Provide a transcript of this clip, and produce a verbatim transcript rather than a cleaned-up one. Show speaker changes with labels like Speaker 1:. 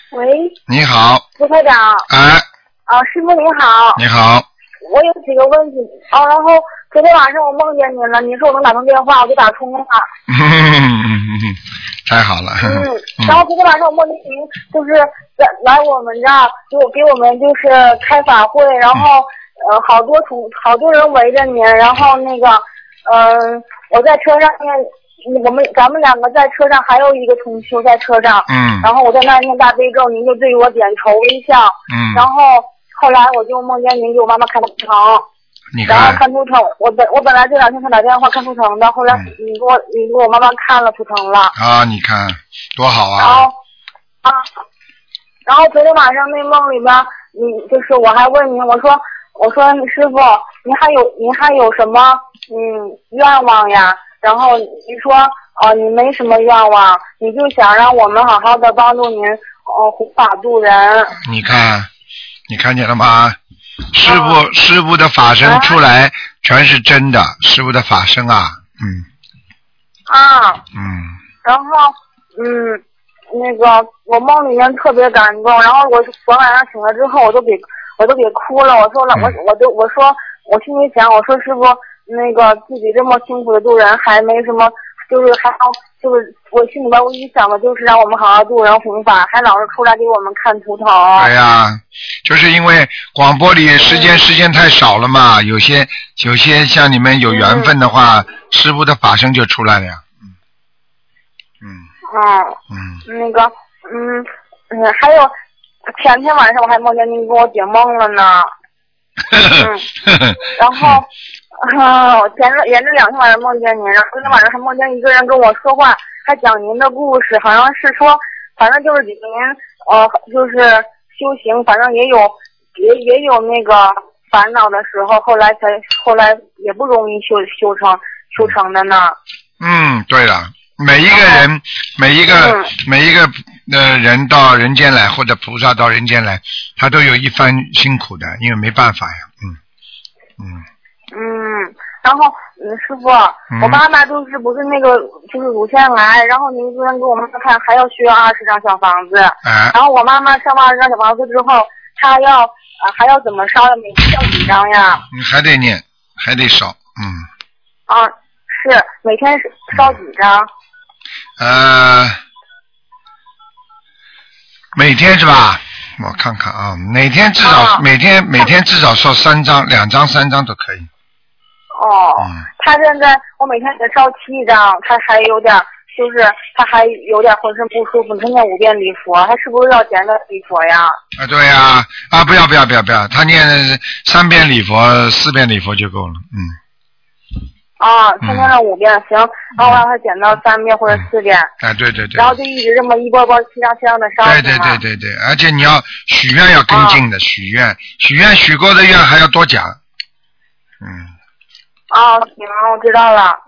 Speaker 1: 喂。
Speaker 2: 你好。
Speaker 1: 卢台长。
Speaker 2: 哎。
Speaker 1: 啊，师傅你好。
Speaker 2: 你好。
Speaker 1: 我有几个问题啊，然后昨天晚上我梦见你了，你说我能打通电话，我就打通了。
Speaker 2: 太好了。
Speaker 1: 嗯，然后昨天晚上我梦见您就是来来我们这儿，给我给我们就是开法会，然后、嗯、呃好多同好多人围着您，然后那个嗯、呃、我在车上面。我们咱们两个在车上，还有一个同修在车上，
Speaker 2: 嗯，
Speaker 1: 然后我在那念大悲咒，您就对我点头微笑，
Speaker 2: 嗯，
Speaker 1: 然后后来我就梦见您给我妈妈看图腾，
Speaker 2: 你看，
Speaker 1: 然后看图腾，我本我本来这两天才打电话看图腾的，后来你给我、嗯、你给我妈妈看了图腾了，
Speaker 2: 啊，你看多好啊，
Speaker 1: 然后啊，然后昨天晚上那梦里边，你就是我还问您，我说我说师傅，您还有您还有什么嗯愿望呀？然后你说，哦，你没什么愿望，你就想让我们好好的帮助您，哦，弘法度人。
Speaker 2: 你看，你看见了吗？师傅、啊、师傅的法身出来全是真的，啊、师傅的法身啊，嗯。
Speaker 1: 啊。
Speaker 2: 嗯。
Speaker 1: 然后，嗯，那个我梦里面特别感动，然后我昨晚上醒了之后，我都给我都给哭了。我说了，嗯、我我都我说，我心里想，我说师傅。那个自己这么辛苦的度人，还没什么，就是还要就是我心里边唯一想的就是让我们好好度人弘法，还老是出来给我们看图腾。
Speaker 2: 对呀，就是因为广播里时间、嗯、时间太少了嘛，有些有些像你们有缘分的话，嗯、师父的法身就出来了呀。嗯
Speaker 1: 嗯嗯，那个嗯嗯，还有前天晚上我还梦见您给我解梦了呢。嗯，然后。嗯，我前着连着两天晚上梦见您，然后昨天晚上还梦见一个人跟我说话，还讲您的故事，好像是说，反正就是您呃，就是修行，反正也有也也有那个烦恼的时候，后来才后来也不容易修修成修成的呢。
Speaker 2: 嗯，对了，每一个人、哦、每一个、嗯、每一个呃人到人间来，或者菩萨到人间来，他都有一番辛苦的，因为没办法呀，嗯嗯。
Speaker 1: 嗯，然后嗯，师傅，嗯、我妈妈就是不是那个就是乳腺癌，然后您昨天给我们看还要需要二十张小房子，
Speaker 2: 啊、
Speaker 1: 然后我妈妈烧完二十张小房子之后，她要啊、呃、还要怎么烧呀？每天要几张呀？
Speaker 2: 你还得念，还得烧，嗯。
Speaker 1: 啊，是每天烧几张？
Speaker 2: 呃，每天是吧？我看看啊，每天至少、啊、每天每天至少烧三张，两张三张都可以。
Speaker 1: 哦，嗯、他现在我每天给他烧七张，他还有点就是他还有点浑身不舒服，他念五遍礼佛，他是不是要减个礼佛呀？
Speaker 2: 啊，对呀，啊，不要不要不要不要，他念三遍礼佛、四遍礼佛就够了，嗯。
Speaker 1: 啊，他念了五遍，行，然后让他减到三遍或者四遍。
Speaker 2: 哎，对对对。
Speaker 1: 然后就一直这么一波波七张七张的烧。
Speaker 2: 对对对对对，而且你要许愿要跟进的，许愿许愿许过的愿还要多讲，嗯。
Speaker 1: 哦，行，我知道了。